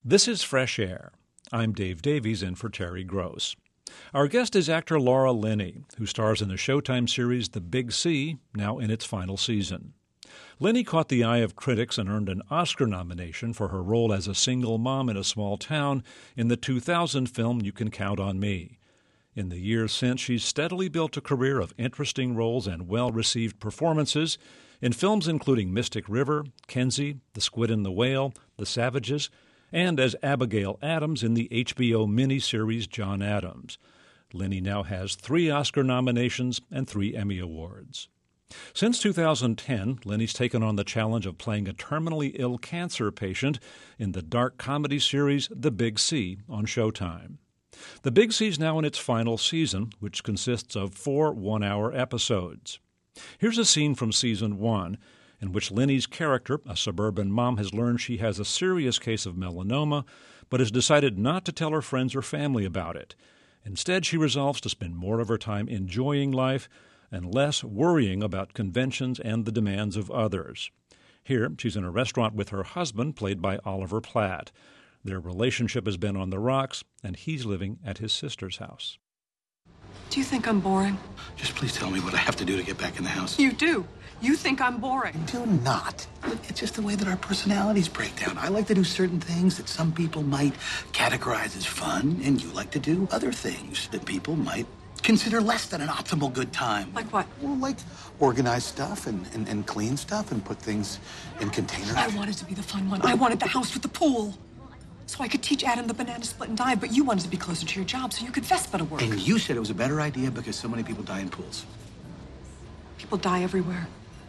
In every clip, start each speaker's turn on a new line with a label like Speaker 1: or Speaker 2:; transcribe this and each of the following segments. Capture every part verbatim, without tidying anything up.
Speaker 1: This is Fresh Air. I'm Dave Davies in for Terry Gross. Our guest is actor Laura Linney, who stars in the Showtime series The Big C, now in its final season. Linney caught the eye of critics and earned an Oscar nomination for her role as a single mom in a small town in the two thousand film You Can Count on Me. In the years since, she's steadily built a career of interesting roles and well-received performances in films including Mystic River, Kenzie, The Squid and the Whale, The Savages, and as Abigail Adams in the H B O miniseries John Adams. Linney now has three Oscar nominations and three Emmy Awards. Since two thousand ten, Linney's taken on the challenge of playing a terminally ill cancer patient in the dark comedy series The Big C on Showtime. The Big C is now in its final season, which consists of four one-hour episodes. Here's a scene from season one, in which Linney's character, a suburban mom, has learned she has a serious case of melanoma, but has decided not to tell her friends or family about it. Instead, she resolves to spend more of her time enjoying life and less worrying about conventions and the demands of others. Here, she's in a restaurant with her husband, played by Oliver Platt. Their relationship has been on the rocks, and he's living at his sister's house.
Speaker 2: Do you think I'm boring?
Speaker 3: Just please tell me what I have to do to get back in the house.
Speaker 2: You do. You think I'm boring.
Speaker 3: I do not. It's just the way that our personalities break down. I like to do certain things that some people might categorize as fun, and you like to do other things that people might consider less than an optimal good time.
Speaker 2: Like what?
Speaker 3: Well, like organize stuff and, and, and clean stuff and put things in containers.
Speaker 2: I wanted to be the fun one. I wanted the house with the pool. So I could teach Adam the banana split and dive, but you wanted to be closer to your job so you could Vespa to work.
Speaker 3: And you said it was a better idea because so many people die in pools.
Speaker 2: People die everywhere.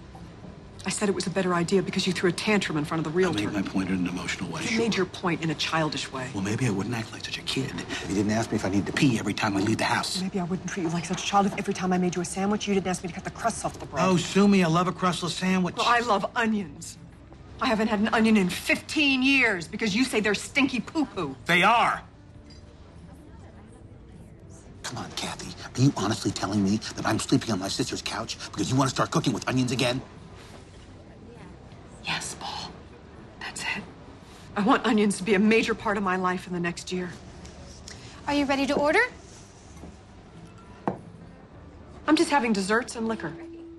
Speaker 2: I said it was a better idea because you threw a tantrum in front of the realtor.
Speaker 3: I made my point in an emotional way.
Speaker 2: You
Speaker 3: sure.
Speaker 2: made your point in a childish way.
Speaker 3: Well, maybe I wouldn't act like such a kid if you didn't ask me if I need to pee every time I leave the house.
Speaker 2: Maybe I wouldn't treat you like such a child if every time I made you a sandwich, you didn't ask me to cut the crusts off the bread.
Speaker 3: Oh, sue me. I love a crustless sandwich.
Speaker 2: Well, I love onions. I haven't had an onion in fifteen years because you say they're stinky poo-poo.
Speaker 3: They are. Come on, Kathy. Are you honestly telling me that I'm sleeping on my sister's couch because you want to start cooking with onions again?
Speaker 2: Yes, Paul. That's it. I want onions to be a major part of my life in the next year.
Speaker 4: Are you ready to order?
Speaker 2: I'm just having desserts and liquor.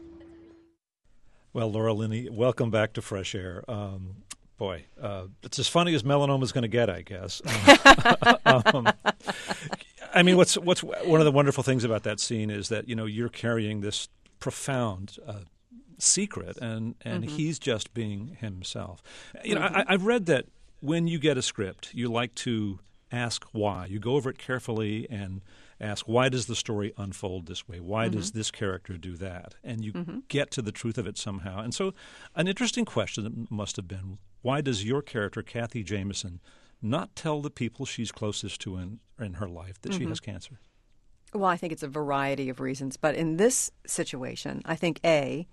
Speaker 1: Well, Laura Linney, welcome back to Fresh Air. Um, boy, uh, it's as funny as melanoma is going to get, I guess. um, I mean, what's what's one of the wonderful things about that scene is that, you know, you're carrying this profound uh, secret, and, and mm-hmm. he's just being himself. You know, mm-hmm. I, I've read that when you get a script, you like to ask why. You go over it carefully and ask, why does the story unfold this way? Why mm-hmm. does this character do that? And you mm-hmm. get to the truth of it somehow. And so an interesting question must have been, why does your character, Kathy Jameson, not tell the people she's closest to in, in her life that mm-hmm. she has cancer?
Speaker 5: Well, I think it's a variety of reasons. But in this situation, I think, A,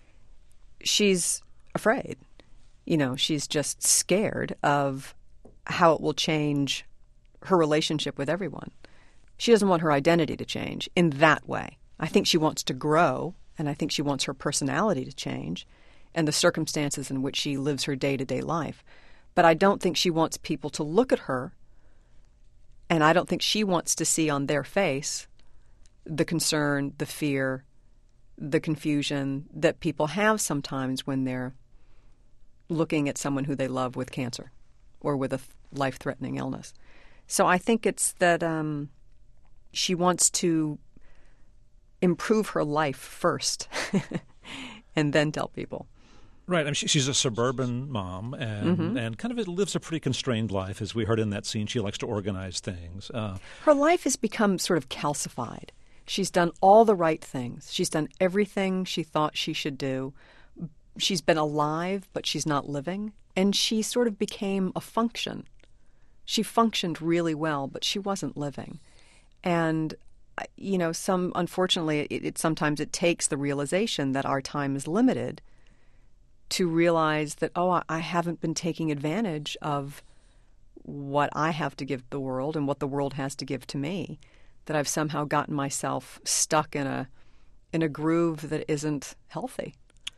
Speaker 5: she's afraid. You know, she's just scared of how it will change her relationship with everyone. She doesn't want her identity to change in that way. I think she wants to grow, and I think she wants her personality to change and the circumstances in which she lives her day-to-day life. But I don't think she wants people to look at her, and I don't think she wants to see on their face the concern, the fear, the confusion that people have sometimes when they're looking at someone who they love with cancer or with a life-threatening illness. So I think it's that um, she wants to improve her life first and then tell people.
Speaker 1: Right. I mean, she, she's a suburban mom and, mm-hmm. and kind of lives a pretty constrained life. As we heard in that scene, she likes to organize things. Uh,
Speaker 5: her life has become sort of calcified. She's done all the right things. She's done everything she thought she should do. She's been alive, but she's not living. And she sort of became a function. She functioned really well, but she wasn't living. And, you know, some unfortunately, it, it sometimes it takes the realization that our time is limited to realize that, oh, I haven't been taking advantage of what I have to give the world and what the world has to give to me, that I've somehow gotten myself stuck in a in a groove that isn't healthy.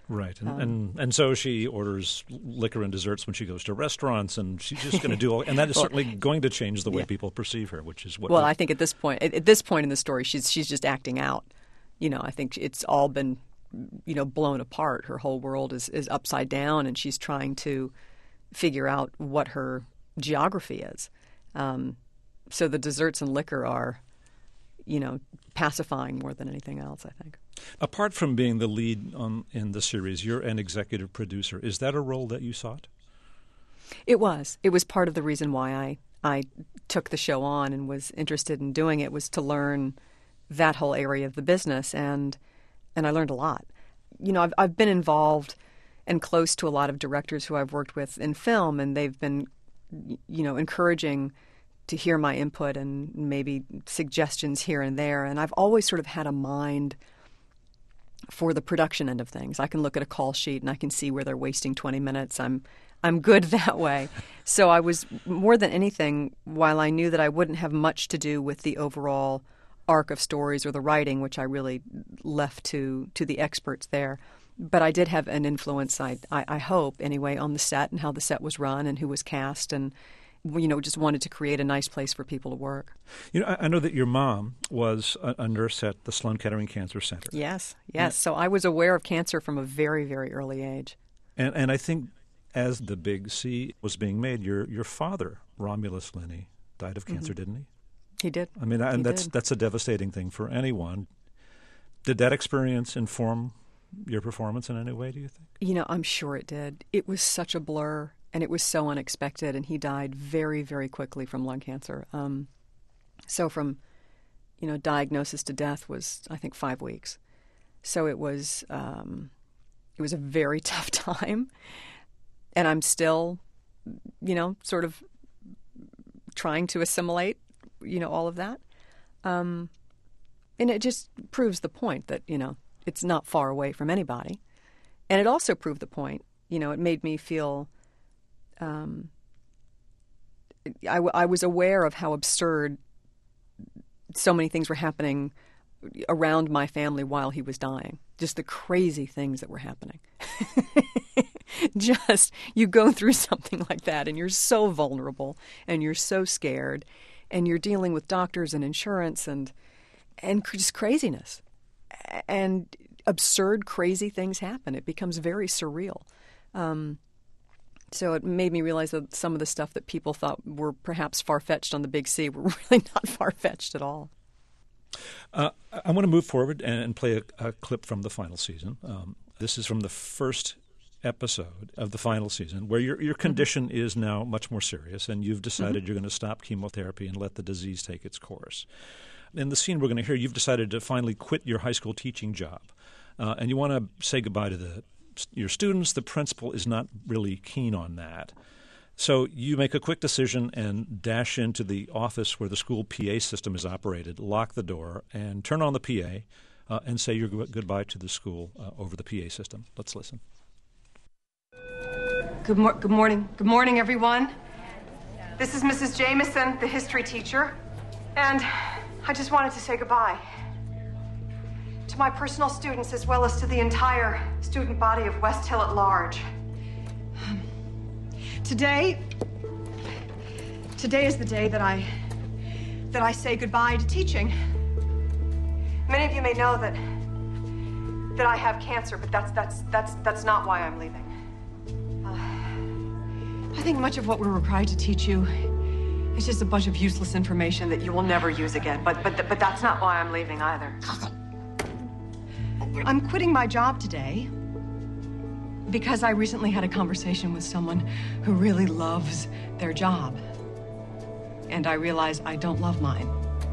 Speaker 1: Right, and,
Speaker 5: Um,
Speaker 1: and and so she orders liquor and desserts when she goes to restaurants, and she's just going to do all, and that is
Speaker 5: Well,
Speaker 1: certainly going to change the way
Speaker 5: yeah.
Speaker 1: people perceive her, which is what.
Speaker 5: Well,
Speaker 1: we-
Speaker 5: I think at this point, at, at this point in the story, she's she's just acting out. You know, I think it's all been, you know, blown apart. Her whole world is is upside down, and she's trying to figure out what her geography is. Um, so the desserts and liquor are, you know, pacifying more than anything else, I think.
Speaker 1: Apart from being the lead on in the series, you're an executive producer. Is that a role that you sought?
Speaker 5: It was. It was part of the reason why I, I took the show on and was interested in doing it, was to learn that whole area of the business, and and I learned a lot. You know, I've I've been involved and close to a lot of directors who I've worked with in film, and they've been, you know, encouraging to hear my input and maybe suggestions here and there. And I've always sort of had a mind for the production end of things. I can look at a call sheet and I can see where they're wasting twenty minutes. I'm I'm good that way. So I was, more than anything, while I knew that I wouldn't have much to do with the overall arc of stories or the writing, which I really left to to the experts there, but I did have an influence, I, I, I hope, anyway, on the set and how the set was run and who was cast, and, you know, just wanted to create a nice place for people to work.
Speaker 1: You know, I, I know that your mom was a, a nurse at the Sloan Kettering Cancer Center.
Speaker 5: Yes, yes.
Speaker 1: Yeah.
Speaker 5: So I was aware of cancer from a very, very early age.
Speaker 1: And and I think as the Big C was being made, your your father, Romulus Linney, died of cancer,
Speaker 5: Mm-hmm.
Speaker 1: didn't he?
Speaker 5: He did.
Speaker 1: I mean, and
Speaker 5: He
Speaker 1: that's
Speaker 5: did.
Speaker 1: that's a devastating thing for anyone. Did that experience inform your performance in any way, do you think?
Speaker 5: You know, I'm sure it did. It was such a blur, and it was so unexpected, and he died very, very quickly from lung cancer. Um, so from, you know, diagnosis to death was, I think, five weeks. So it was, um, it was a very tough time, and I'm still, you know, sort of trying to assimilate, you know, all of that. Um, and it just proves the point that, you know, it's not far away from anybody. And it also proved the point, you know, it made me feel, um, I, w- I was aware of how absurd so many things were happening around my family while he was dying. Just the crazy things that were happening. Just, you go through something like that and you're so vulnerable and you're so scared and you're dealing with doctors and insurance and and just craziness. And absurd, crazy things happen. It becomes very surreal. Um, so it made me realize that some of the stuff that people thought were perhaps far-fetched on the Big C were really not far-fetched at all.
Speaker 1: Uh, I want to move forward and play a, a clip from the final season. Um, this is from the first episode of the final season, where your your condition mm-hmm. is now much more serious, and you've decided mm-hmm. you're going to stop chemotherapy and let the disease take its course. In the scene we're going to hear, you've decided to finally quit your high school teaching job, uh, and you want to say goodbye to the your students. The principal is not really keen on that. So you make a quick decision and dash into the office where the school P A system is operated, lock the door, and turn on the P A uh, and say your g- goodbye to the school uh, over the P A system. Let's listen.
Speaker 2: Good, mor- good morning. Good morning, everyone. This is Missus Jameson, the history teacher, and I just wanted to say goodbye to my personal students as well as to the entire student body of West Hill at large. Today, today is the day that I, that I say goodbye to teaching. Many of you may know that, that I have cancer, but that's, that's, that's, that's not why I'm leaving. Uh, I think much of what we're required to teach you is just a bunch of useless information that you will never use again, but, but, but that's not why I'm leaving either. I'm quitting my job today because I recently had a conversation with someone who really loves their job. And I realized I don't love mine.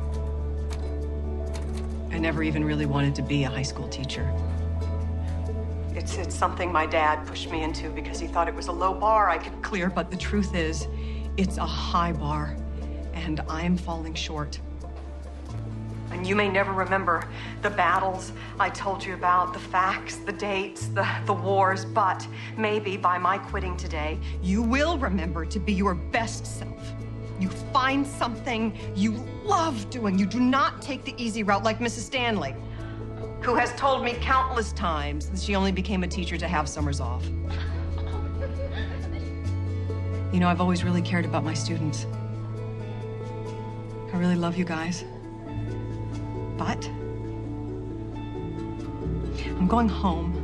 Speaker 2: I never even really wanted to be a high school teacher. It's, it's something my dad pushed me into because he thought it was a low bar I could clear, but the truth is, it's a high bar, and I'm falling short. And you may never remember the battles I told you about, the facts, the dates, the, the wars, but maybe by my quitting today, you will remember to be your best self. You find something you love doing. You do not take the easy route like Missus Stanley. who has told me countless times that she only became a teacher to have summers off. You know, I've always really cared about my students. I really love you guys. But I'm going home.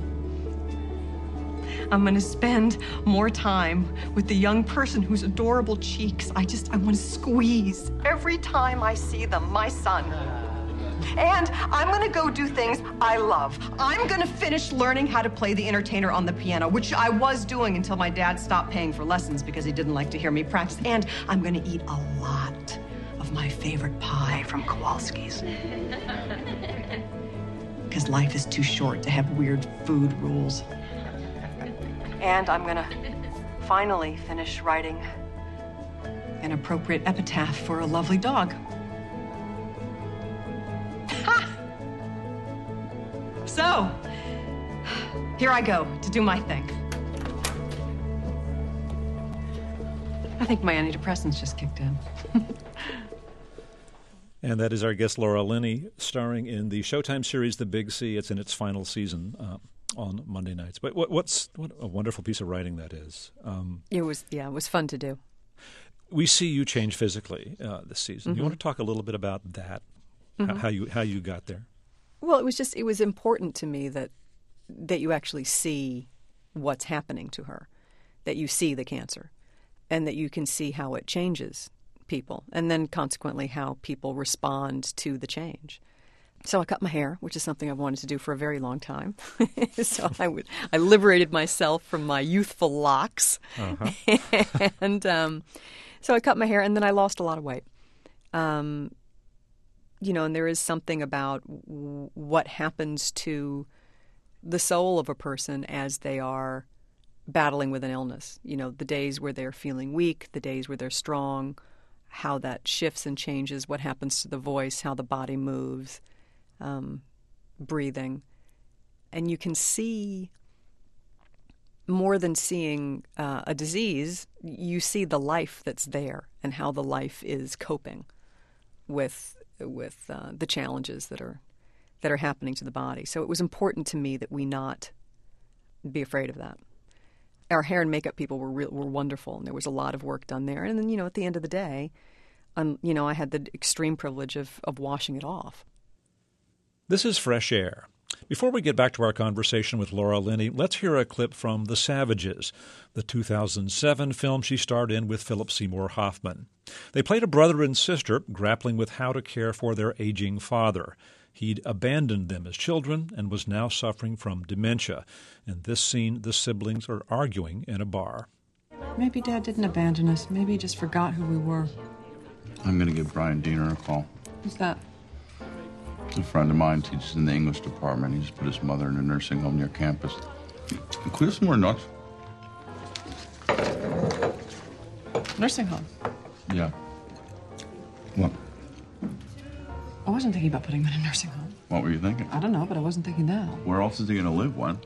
Speaker 2: I'm going to spend more time with the young person whose adorable cheeks I just, I want to squeeze every time I see them, my son. And I'm going to go do things I love. I'm going to finish learning how to play the entertainer on the piano, which I was doing until my dad stopped paying for lessons because he didn't like to hear me practice. And I'm going to eat a lot of my favorite pie from Kowalski's. Because life is too short to have weird food rules. And I'm gonna finally finish writing an appropriate epitaph for a lovely dog. Ha! So, here I go to do my thing. I think my antidepressants just kicked in.
Speaker 1: And that is our guest, Laura Linney, starring in the Showtime series The Big C. It's in its final season uh, on Monday nights. But what, what's what a wonderful piece of writing that is. Um,
Speaker 5: It was, yeah, it was fun to do.
Speaker 1: We see you change physically uh, this season.
Speaker 5: Mm-hmm.
Speaker 1: You want to talk a little bit about that,
Speaker 5: Mm-hmm.
Speaker 1: how, how you how you got there?
Speaker 5: Well, it was just, it was important to me that that you actually see what's happening to her, that you see the cancer, and that you can see how it changes people, and then consequently how people respond to the change. So I cut my hair, which is something I've wanted to do for a very long time. So I, w- I liberated myself from my youthful locks. Uh-huh. and um, so I cut my hair, and then I lost a lot of weight. Um, you know, and there is something about w- what happens to the soul of a person as they are battling with an illness. You know, the days where they're feeling weak, the days where they're strong, how that shifts and changes, what happens to the voice, how the body moves, um, breathing. And you can see, more than seeing uh, a disease, you see the life that's there and how the life is coping with with uh, the challenges that are that are happening to the body. So it was important to me that we not be afraid of that. Our hair and makeup people were real, were wonderful, and there was a lot of work done there. And then, you know, at the end of the day, um, you know, I had the extreme privilege of, of washing it off.
Speaker 1: This is Fresh Air. Before we get back to our conversation with Laura Linney, let's hear a clip from The Savages, the two thousand seven film she starred in with Philip Seymour Hoffman. They played a brother and sister grappling with how to care for their aging father. He'd abandoned them as children and was now suffering from dementia. In this scene, the siblings are arguing in a bar.
Speaker 2: Maybe Dad didn't abandon us. Maybe he just forgot who we were.
Speaker 6: I'm going to give Brian Diener a call.
Speaker 2: Who's that?
Speaker 6: A friend of mine teaches in the English department. He just put his mother in a nursing home near campus. Can we have some more nuts?
Speaker 2: Nursing home.
Speaker 6: Yeah. What?
Speaker 2: I wasn't thinking about putting him in a nursing home.
Speaker 6: What were you thinking?
Speaker 2: I don't know, but I wasn't thinking that.
Speaker 6: Where else is he going to live, Wen?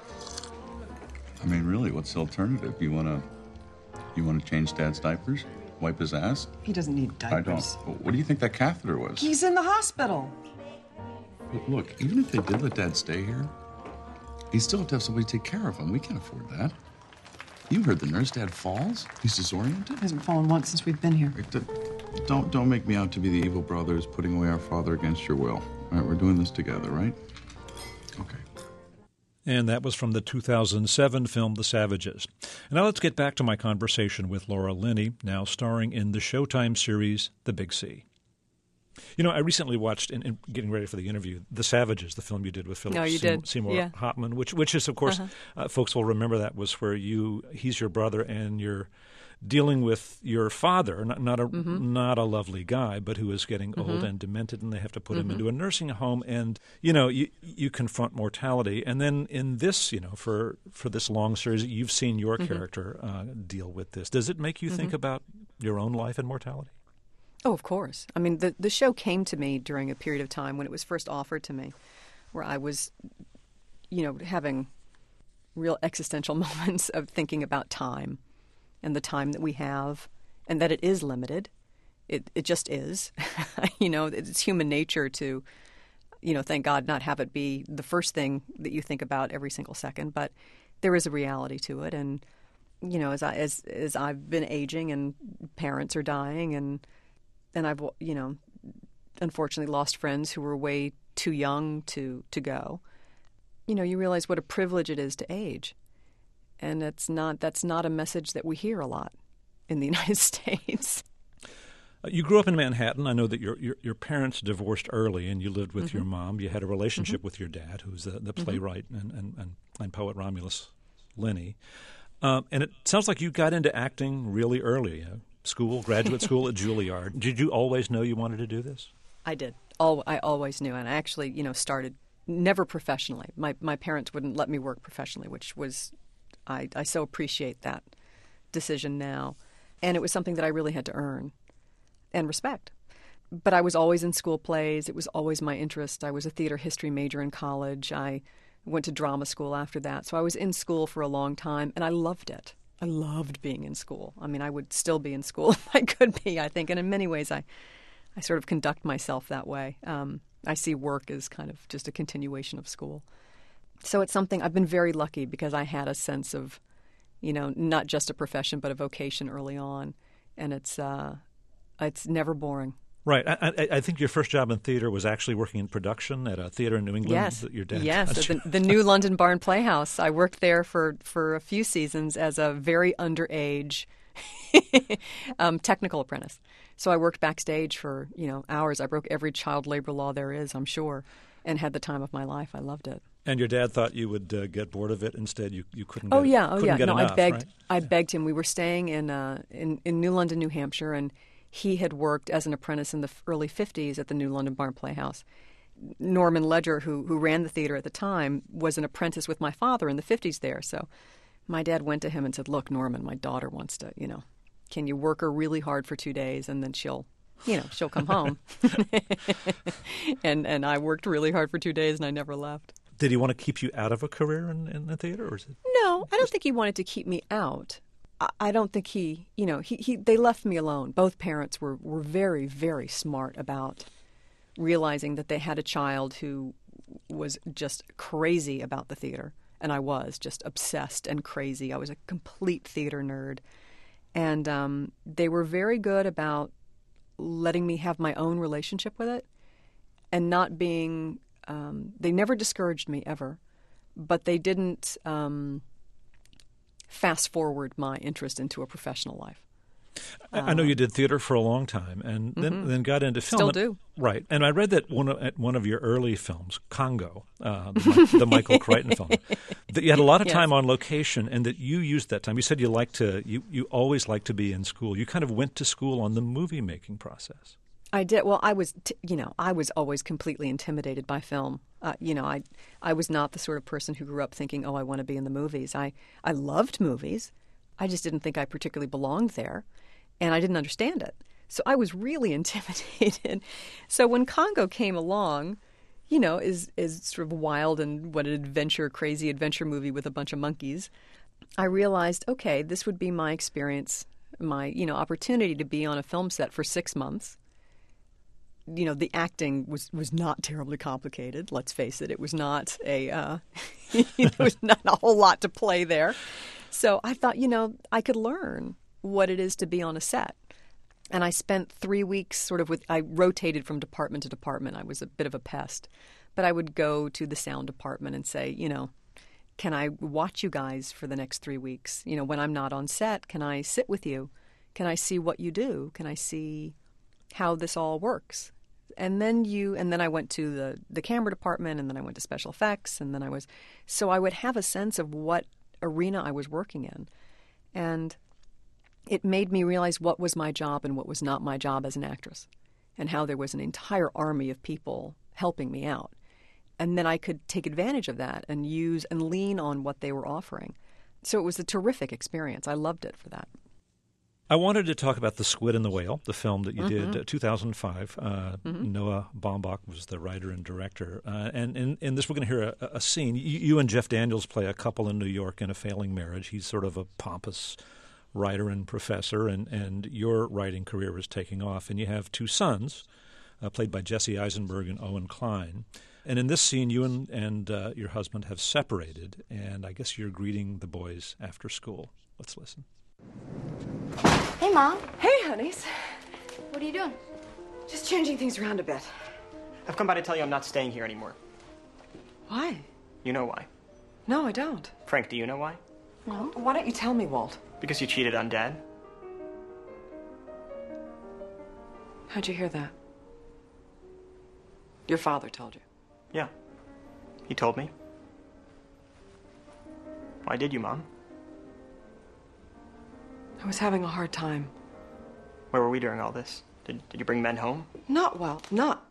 Speaker 6: I mean, really, what's the alternative? You want to you want to change Dad's diapers? Wipe his ass?
Speaker 2: He doesn't need diapers.
Speaker 6: I don't. What do you think that catheter was?
Speaker 2: He's in the hospital.
Speaker 6: But look, even if they did let Dad stay here, he'd still have to have somebody take care of him. We can't afford that. You heard the nurse. Dad falls. He's disoriented.
Speaker 2: He hasn't fallen once since we've been here.
Speaker 6: Don't don't make me out to be the evil brother who's putting away our father against your will. All right, we're doing this together, right? Okay.
Speaker 1: And that was from the two thousand seven film The Savages. And now let's get back to my conversation with Laura Linney, now starring in the Showtime series The Big C. You know, I recently watched, in, in getting ready for the interview, The Savages, the film you did with Philip
Speaker 5: No, you
Speaker 1: Seymour,
Speaker 5: did.
Speaker 1: Seymour
Speaker 5: Yeah.
Speaker 1: Hoffman, which which is, of course,
Speaker 5: Uh-huh.
Speaker 1: uh, folks will remember that was where you he's your brother and you're dealing with your father, not, not a
Speaker 5: Mm-hmm.
Speaker 1: not a lovely guy, but who is getting
Speaker 5: Mm-hmm.
Speaker 1: old and demented, and they have to put
Speaker 5: Mm-hmm.
Speaker 1: him into a nursing home, and you know you you confront mortality, and then in this, you know, for for this long series, you've seen your
Speaker 5: Mm-hmm.
Speaker 1: character uh, deal with this. Does it make you think about your own life and mortality?
Speaker 5: Oh, of course. I mean, the, the show came to me during a period of time when it was first offered to me, where I was, you know, having real existential moments of thinking about time and the time that we have and that it is limited. It it just is. You know, it's human nature to, you know, thank God, not have it be the first thing that you think about every single second. But there is a reality to it. And, you know, as, I, as, as I've been aging and parents are dying and, and I've, you know, unfortunately lost friends who were way too young to, to go, you know, you realize what a privilege it is to age. And it's not, that's not a message that we hear a lot in the United States.
Speaker 1: Uh, you grew up in Manhattan. I know that your your, your parents divorced early and you lived with mm-hmm. your mom. You had a relationship mm-hmm. with your dad, who's the, the playwright mm-hmm. and, and, and, and poet Romulus Linney. Um, and it sounds like you got into acting really early. Uh, school, graduate school at Juilliard. Did you always know you wanted to do this?
Speaker 5: I did. All, I always knew. And I actually, you know, started never professionally. My my parents wouldn't let me work professionally, which was, I, I so appreciate that decision now. And it was something that I really had to earn and respect. But I was always in school plays. It was always my interest. I was a theater history major in college. I went to drama school after that. So I was in school for a long time, and I loved it. I loved being in school. I mean, I would still be in school if I could be, I think. And in many ways, I, I sort of conduct myself that way. Um, I see work as kind of just a continuation of school. So it's something I've been very lucky because I had a sense of, you know, not just a profession but a vocation early on, and it's uh, it's never boring.
Speaker 1: Right. I, I, I think your first job in theater was actually working in production at a theater in New England.
Speaker 5: Yes,
Speaker 1: that your dad
Speaker 5: yes, at the, the New London Barn Playhouse. I worked there for, for a few seasons as a very underage um, technical apprentice. So I worked backstage for, you know, hours. I broke every child labor law there is, I'm sure, and had the time of my life. I loved it.
Speaker 1: And your dad thought you would uh, get bored of it. Instead, you you couldn't.
Speaker 5: Oh
Speaker 1: get,
Speaker 5: yeah, oh
Speaker 1: couldn't
Speaker 5: yeah.
Speaker 1: Get
Speaker 5: no,
Speaker 1: enough,
Speaker 5: I begged.
Speaker 1: Right?
Speaker 5: I
Speaker 1: yeah.
Speaker 5: begged him. We were staying in uh, in in New London, New Hampshire, and he had worked as an apprentice in the early fifties at the New London Barn Playhouse. Norman Ledger, who who ran the theater at the time, was an apprentice with my father in the fifties there. So my dad went to him and said, "Look, Norman, my daughter wants to, you know, can you work her really hard for two days and then she'll." You know, she'll come home. and and I worked really hard for two days and I never left.
Speaker 1: Did he want to keep you out of a career in, in the theater? Or is it
Speaker 5: no, I don't think he wanted to keep me out. I, I don't think he, you know, he, he they left me alone. Both parents were, were very, very smart about realizing that they had a child who was just crazy about the theater. And I was just obsessed and crazy. I was a complete theater nerd. And um, they were very good about letting me have my own relationship with it and not being um, they never discouraged me ever, but they didn't um, fast forward my interest into a professional life.
Speaker 1: I, I know you did theater for a long time and then, mm-hmm. then got into film.
Speaker 5: Still do.
Speaker 1: Right. And I read that one of, at one of your early films, Congo, uh, the, the Michael Crichton film, that you had a lot of time yes. on location and that you used that time. You said you like to, you, you always like to be in school. You kind of went to school on the movie-making process.
Speaker 5: I did. Well, I was, t- you know, I was always completely intimidated by film. Uh, you know, I I was not the sort of person who grew up thinking, oh, I want to be in the movies. I, I loved movies. I just didn't think I particularly belonged there. And I didn't understand it. So I was really intimidated. So when Congo came along, you know, is is sort of wild and what an adventure, crazy adventure movie with a bunch of monkeys, I realized, okay, this would be my experience, my, you know, opportunity to be on a film set for six months. You know, the acting was, was not terribly complicated. Let's face it. It was not a, uh, there was not a whole lot to play there. So I thought, you know, I could learn what it is to be on a set. And I spent three weeks sort of with, I rotated from department to department. I was a bit of a pest. But I would go to the sound department and say, you know, can I watch you guys for the next three weeks? You know, when I'm not on set, can I sit with you? Can I see what you do? Can I see how this all works? And then you, and then I went to the, the camera department, and then I went to special effects, and then I was, so I would have a sense of what arena I was working in. And it made me realize what was my job and what was not my job as an actress, and how there was an entire army of people helping me out. And then I could take advantage of that and use and lean on what they were offering. So it was a terrific experience. I loved it for that.
Speaker 1: I wanted to talk about The Squid and the Whale, the film that you
Speaker 5: mm-hmm.
Speaker 1: did, uh, two thousand five. Uh,
Speaker 5: mm-hmm.
Speaker 1: Noah Baumbach was the writer and director. Uh, and in, in this, we're going to hear a, a scene. You, you and Jeff Daniels play a couple in New York in a failing marriage. He's sort of a pompous writer and professor, and, and your writing career is taking off. And you have two sons, uh, played by Jesse Eisenberg and Owen Klein. And in this scene, you and, and uh, your husband have separated, and I guess you're greeting the boys after school. Let's listen.
Speaker 4: Hey, Mom.
Speaker 2: Hey, honeys.
Speaker 4: What are you doing?
Speaker 2: Just changing things around a bit.
Speaker 7: I've come by to tell you I'm not staying here anymore.
Speaker 2: Why?
Speaker 7: You know why.
Speaker 2: No, I don't.
Speaker 7: Frank, do you know why?
Speaker 4: No.
Speaker 2: Why don't you tell me, Walt?
Speaker 7: Because you cheated on Dad.
Speaker 2: How'd you hear that? Your father told you.
Speaker 7: Yeah. He told me. Why did you, Mom?
Speaker 2: I was having a hard time.
Speaker 7: Where were we during all this? Did, did you bring men home?
Speaker 2: Not well, not.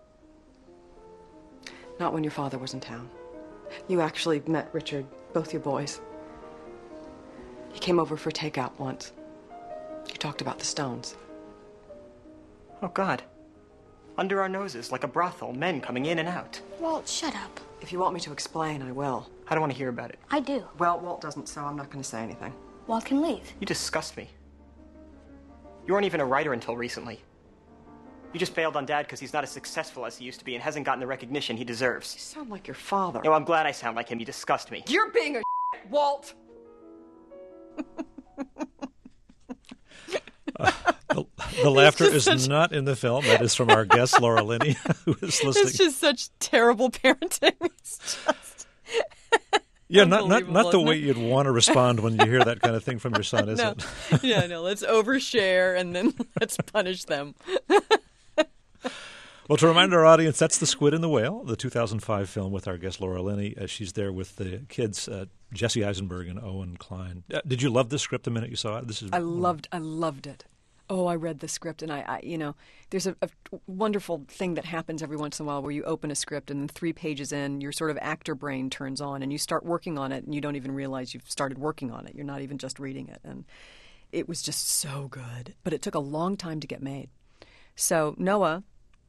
Speaker 2: Not when your father was in town. You actually met Richard, both your boys. He came over for takeout once. You talked about the Stones.
Speaker 7: Oh, God. Under our noses, like a brothel, men coming in and out.
Speaker 4: Walt, shut up.
Speaker 2: If you want me to explain, I will.
Speaker 7: I don't want to hear about it.
Speaker 4: I do.
Speaker 2: Well, Walt doesn't, so I'm not going to say anything.
Speaker 4: Walt can leave.
Speaker 7: You disgust me. You weren't even a writer until recently. You just bailed on Dad because he's not as successful as he used to be and hasn't gotten the recognition he deserves.
Speaker 2: You sound like your father.
Speaker 7: No, I'm glad I sound like him. You disgust me.
Speaker 2: You're being a Walt!
Speaker 1: Uh, the, the laughter is
Speaker 5: such...
Speaker 1: not in the film. That is from our guest, Laura Linney, who is listening.
Speaker 5: It's just such terrible parenting. It's just...
Speaker 1: Yeah, not, not not the way you'd want to respond when you hear that kind of thing from your son, is
Speaker 5: no.
Speaker 1: it?
Speaker 5: Yeah, no, let's overshare and then let's punish them.
Speaker 1: Well, to remind our audience, that's The Squid and the Whale, the two thousand five film with our guest Laura Linney. Uh, she's there with the kids, uh, Jesse Eisenberg and Owen Klein. Uh, did you love this script the minute you saw it? This is
Speaker 5: I loved, I loved it. Oh, I read the script, and I, I you know, there's a, a wonderful thing that happens every once in a while where you open a script and then three pages in, your sort of actor brain turns on, and you start working on it, and you don't even realize you've started working on it. You're not even just reading it, and it was just so good. But it took a long time to get made. So Noah,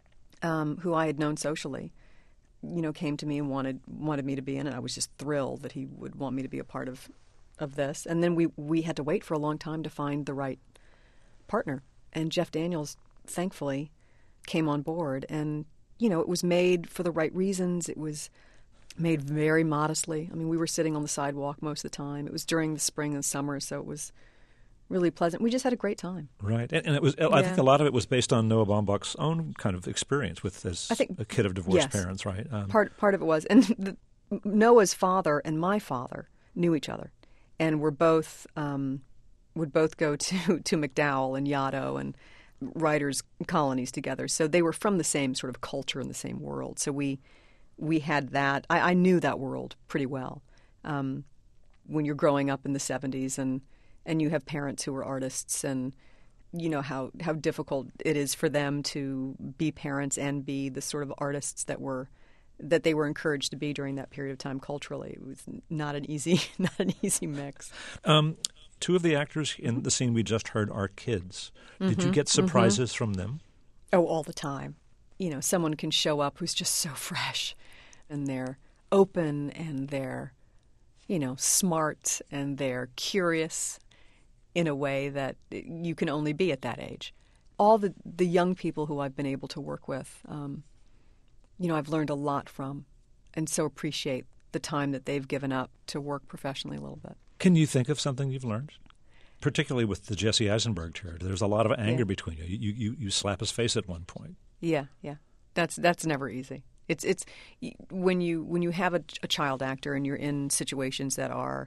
Speaker 5: um, who I had known socially, you know, came to me and wanted wanted me to be in it. I was just thrilled that he would want me to be a part of of this. And then we we had to wait for a long time to find the right partner. And Jeff Daniels, thankfully, came on board. And, you know, it was made for the right reasons. It was made very modestly. I mean, we were sitting on the sidewalk most of the time. It was during the spring and summer, so it was really pleasant. We just had a great time.
Speaker 1: Right. And, and it was. I
Speaker 5: Yeah.
Speaker 1: think a lot of it was based on Noah Baumbach's own kind of experience with as
Speaker 5: I think-
Speaker 1: a kid of divorced
Speaker 5: yes.
Speaker 1: parents, right? Um,
Speaker 5: Part part of it was, and the, Noah's father and my father knew each other, and were both um, would both go to to MacDowell and Yaddo and writers' colonies together. So they were from the same sort of culture and the same world. So we we had that. I, I knew that world pretty well. Um, when you're growing up in the seventies and and you have parents who are artists, and you know how how difficult it is for them to be parents and be the sort of artists that were that they were encouraged to be during that period of time culturally. It was not an easy not an easy mix.
Speaker 1: Um, two of the actors in the scene we just heard are kids. Did
Speaker 5: Mm-hmm,
Speaker 1: you get surprises from them?
Speaker 5: Oh, all the time. You know, someone can show up who's just so fresh, and they're open, and they're, you know, smart, and they're curious in a way that you can only be at that age. All the, the young people who I've been able to work with, um, you know, I've learned a lot from, and so appreciate the time that they've given up to work professionally a little bit.
Speaker 1: Can you think of something you've learned? Particularly with the Jesse Eisenberg character, there's a lot of anger
Speaker 5: Yeah.
Speaker 1: between you. You, you. you slap his face at one point.
Speaker 5: Yeah, yeah. That's that's never easy. It's it's when you when you have a, a child actor and you're in situations that are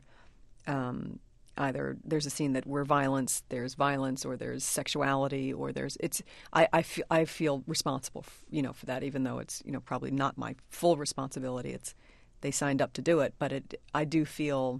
Speaker 5: um, either there's a scene that where violence, there's violence, or there's sexuality, or there's it's I I feel I feel responsible, f- you know, for that, even though it's you know probably not my full responsibility. It's they signed up to do it, but it I do feel.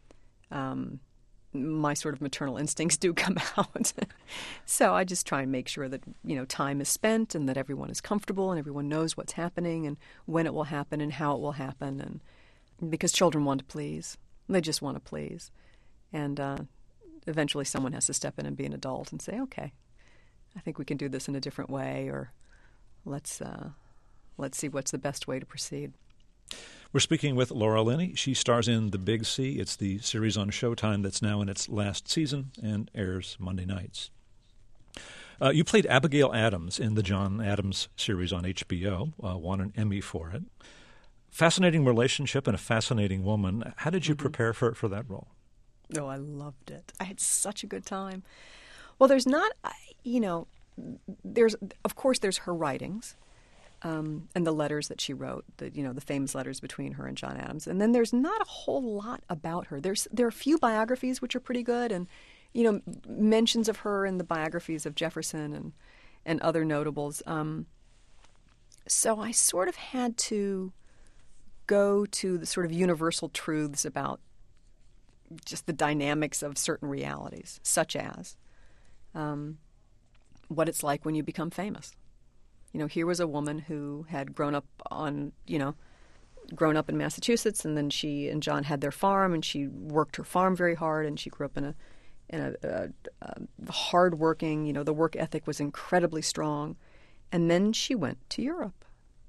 Speaker 5: Um, my sort of maternal instincts do come out. So I just try and make sure that, you know, time is spent and that everyone is comfortable and everyone knows what's happening and when it will happen and how it will happen. And because children want to please. They just want to please. And uh, eventually someone has to step in and be an adult and say, okay, I think we can do this in a different way, or let's uh, let's see what's the best way to proceed.
Speaker 1: We're speaking with Laura Linney. She stars in The Big C. It's the series on Showtime that's now in its last season and airs Monday nights. Uh, you played Abigail Adams in the John Adams series on H B O, uh, won an Emmy for it. Fascinating relationship and a fascinating woman. How did you mm-hmm. prepare for, for that role?
Speaker 5: Oh, I loved it. I had such a good time. Well, there's not, you know, there's, of course, there's her writings um, and the letters that she wrote, the, you know, the famous letters between her and John Adams. And then there's not a whole lot about her. There's There are a few biographies which are pretty good, and, you know, mentions of her in the biographies of Jefferson and, and other notables. Um, so I sort of had to go to the sort of universal truths about just the dynamics of certain realities, such as um, what it's like when you become famous. You know, here was a woman who had grown up on, you know, grown up in Massachusetts, and then she and John had their farm, and she worked her farm very hard, and she grew up in a in a, a, a hard-working, you know, the work ethic was incredibly strong. And then she went to Europe.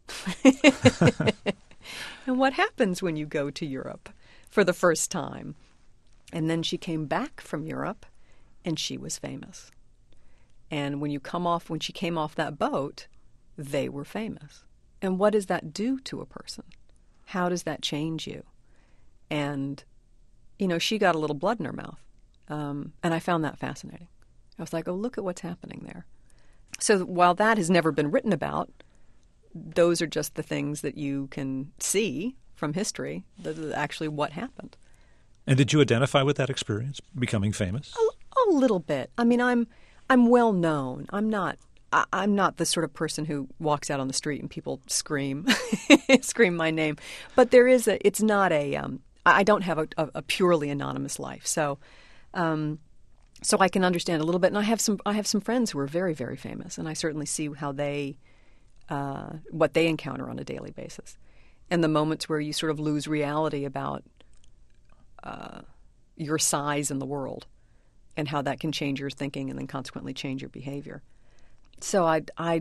Speaker 5: And what happens when you go to Europe for the first time? And then she came back from Europe, and she was famous. And when you come off, when she came off that boat, they were famous. And what does that do to a person? How does that change you? And, you know, she got a little blood in her mouth. Um, and I found that fascinating. I was like, oh, look at what's happening there. So while that has never been written about, those are just the things that you can see from history, that is actually what happened.
Speaker 1: And did you identify with that experience, becoming famous?
Speaker 5: A, a little bit. I mean, I'm I'm well known. I'm not I, I'm not the sort of person who walks out on the street and people scream scream my name. But there is a. It's not a. Um, I don't have a, a, a purely anonymous life, so. Um, so I can understand a little bit, and I have some. I have some friends who are very, very famous, and I certainly see how they, uh, what they encounter on a daily basis, and the moments where you sort of lose reality about uh, your size in the world, and how that can change your thinking, and then consequently change your behavior. So I, I,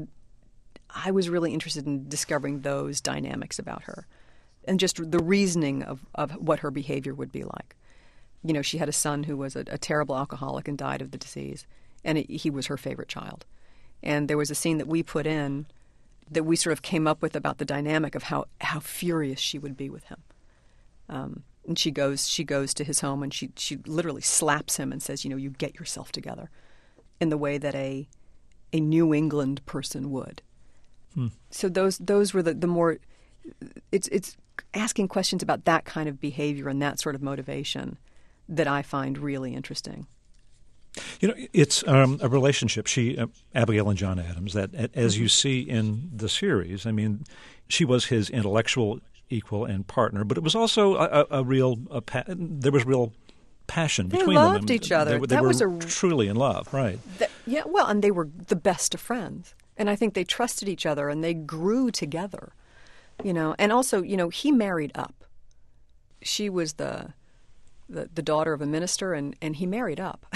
Speaker 5: I was really interested in discovering those dynamics about her, and just the reasoning of, of what her behavior would be like. You know, she had a son who was a, a terrible alcoholic and died of the disease, and it, he was her favorite child. And there was a scene that we put in that we sort of came up with about the dynamic of how, how furious she would be with him. Um, and she goes she goes to his home, and she, she literally slaps him and says, you know, you get yourself together, in the way that a a New England person would. Hmm. So those those were the, the more it's it's asking questions about that kind of behavior and that sort of motivation that I find really interesting.
Speaker 1: You know, it's um, a relationship, she, uh, Abigail and John Adams, that as mm-hmm. you see in the series, I mean, she was his intellectual equal and partner, but it was also a, a, a real, a pa- there was real passion
Speaker 5: they
Speaker 1: between them.
Speaker 5: They loved each other.
Speaker 1: They, they
Speaker 5: that
Speaker 1: were
Speaker 5: was a,
Speaker 1: truly in love, right.
Speaker 5: The, yeah, well, and they were the best of friends. And I think they trusted each other, and they grew together, you know. And also, you know, he married up. She was the... The, the daughter of a minister, and, and he married up.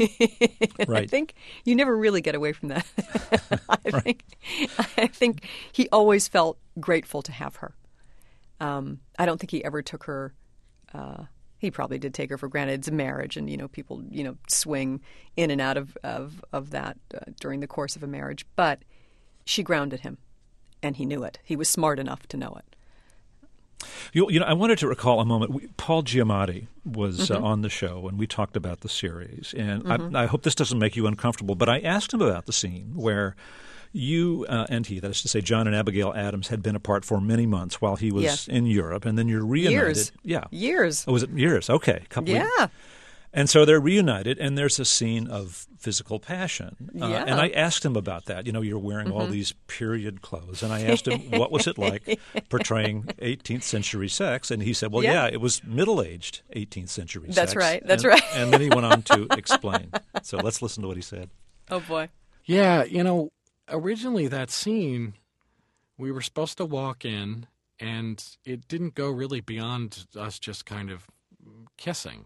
Speaker 1: Right.
Speaker 5: I think you never really get away from that. I
Speaker 1: right.
Speaker 5: think I think he always felt grateful to have her. Um, I don't think he ever took her. Uh, he probably did take her for granted. It's a marriage, and you know people you know swing in and out of of, of that uh, during the course of a marriage. But she grounded him, and he knew it. He was smart enough to know it.
Speaker 1: You, you know, I wanted to recall a moment. We, Paul Giamatti was
Speaker 5: mm-hmm.
Speaker 1: uh, on the show, and we talked about the series. And
Speaker 5: mm-hmm.
Speaker 1: I, I hope this doesn't make you uncomfortable, but I asked him about the scene where you uh, and he, that is to say John and Abigail Adams, had been apart for many months while he was
Speaker 5: yeah.
Speaker 1: in Europe, and then you're reunited.
Speaker 5: Years.
Speaker 1: Yeah.
Speaker 5: Years.
Speaker 1: Oh, was it years? Okay. Couple
Speaker 5: yeah.
Speaker 1: Of, and so they're reunited, and there's a scene of physical passion. Uh,
Speaker 5: yeah.
Speaker 1: And I asked him about that. You know, you're wearing
Speaker 5: mm-hmm.
Speaker 1: all these period clothes. And I asked him, what was it like portraying eighteenth century sex? And he said, well, yeah, yeah it was middle-aged eighteenth century sex.
Speaker 5: That's right. That's
Speaker 1: and,
Speaker 5: right.
Speaker 1: And then he went on to explain. So let's listen to what he said.
Speaker 5: Oh, boy.
Speaker 8: Yeah, you know, originally that scene, we were supposed to walk in, and it didn't go really beyond us just kind of kissing.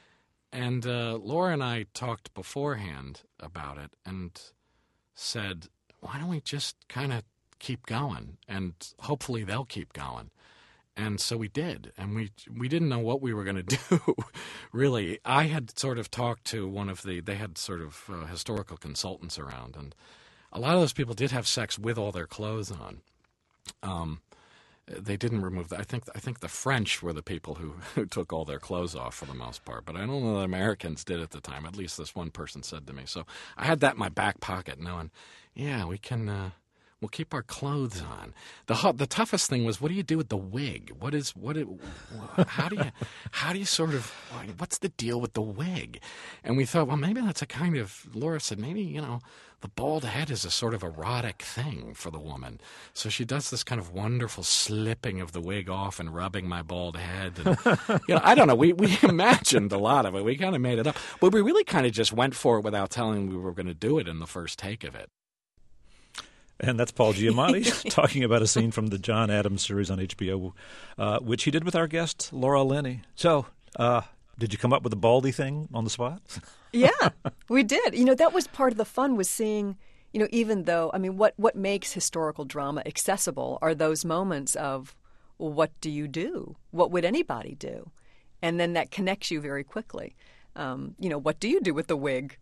Speaker 8: And uh, Laura and I talked beforehand about it and said, why don't we just kind of keep going? And hopefully they'll keep going. And so we did, and we we didn't know what we were going to do, really. I had sort of talked to one of the, they had sort of uh, historical consultants around, and a lot of those people did have sex with all their clothes on. Um, they didn't remove that. I think I think the French were the people who, who took all their clothes off for the most part, but I don't know that Americans did at the time. At least this one person said to me. So I had that in my back pocket, knowing, yeah, we can... Uh, We'll keep our clothes on. The hot, the toughest thing was, what do you do with the wig? What is what? It, how do you how do you sort of what's the deal with the wig? And we thought, well, maybe that's a kind of. Laura said, maybe you know, the bald head is a sort of erotic thing for the woman. So she does this kind of wonderful slipping of the wig off and rubbing my bald head. And, you know, I don't know. We we imagined a lot of it. We kind of made it up, but we really kind of just went for it without telling we were going to do it in the first take of it.
Speaker 1: And that's Paul Giamatti talking about a scene from the John Adams series on H B O, uh, which he did with our guest, Laura Linney. So, uh, did you come up with the baldy thing on the spot?
Speaker 5: Yeah, we did. You know, that was part of the fun, was seeing, you know, even though, I mean, what, what makes historical drama accessible are those moments of, well, what do you do? What would anybody do? And then that connects you very quickly. Um, you know, what do you do with the wig?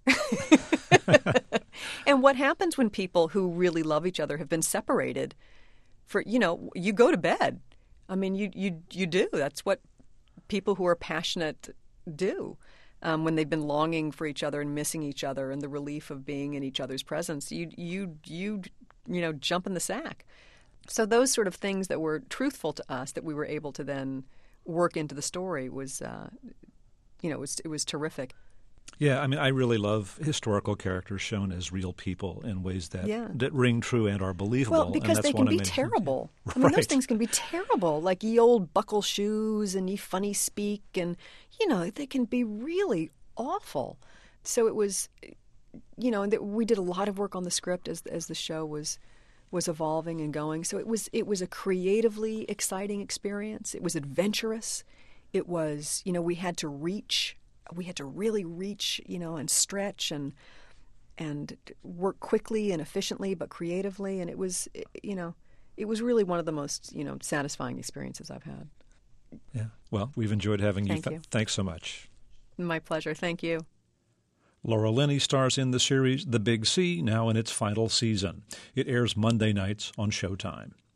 Speaker 5: And what happens when people who really love each other have been separated for, you know, you go to bed. I mean, you you you do. That's what people who are passionate do. Um, when they've been longing for each other and missing each other and the relief of being in each other's presence, you you you you know, jump in the sack. So those sort of things that were truthful to us that we were able to then work into the story was, uh, you know, it was, it was terrific.
Speaker 1: Yeah, I mean, I really love historical characters shown as real people in ways that
Speaker 5: Yeah.
Speaker 1: that ring true and are believable.
Speaker 5: Well, because
Speaker 1: and that's
Speaker 5: they
Speaker 1: one
Speaker 5: can
Speaker 1: of
Speaker 5: be
Speaker 1: many-
Speaker 5: terrible.
Speaker 1: Right.
Speaker 5: I mean, those things can be terrible, like ye old buckle shoes and ye funny speak, and, you know, they can be really awful. So it was, you know, and that we did a lot of work on the script as as the show was was evolving and going. So it was it was a creatively exciting experience. It was adventurous. It was, you know, we had to reach. We had to really reach, you know, and stretch and and work quickly and efficiently, but creatively. And it was, you know, it was really one of the most, you know, satisfying experiences I've had.
Speaker 1: Yeah. Well, we've enjoyed having you.
Speaker 5: Thank
Speaker 1: Th-
Speaker 5: you.
Speaker 1: Thanks so much.
Speaker 5: My pleasure. Thank you.
Speaker 1: Laura Linney stars in the series The Big C, now in its final season. It airs Monday nights on Showtime.